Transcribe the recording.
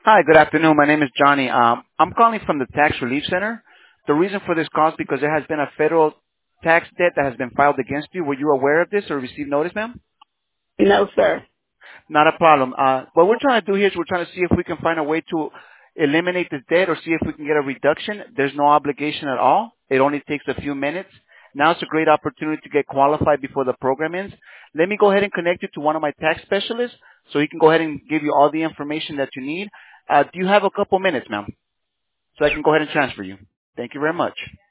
Hi, good afternoon. My name is Johnny. I'm calling from the Tax Relief Center. The reason for this call is because there has been a federal tax debt that has been filed against you. Were you aware of this or received notice, ma'am? No, sir. Not a problem. What we're trying to do here is we're trying to see if we can find a way to eliminate this debt or see if we can get a reduction. There's no obligation at all. It only takes a few minutes. Now it's a great opportunity to get qualified before the program ends. Let me go ahead and connect you to one of my tax specialists so he can go ahead and give you all the information that you need. Do you have a couple minutes, ma'am? So I can go ahead and transfer you. Thank you very much.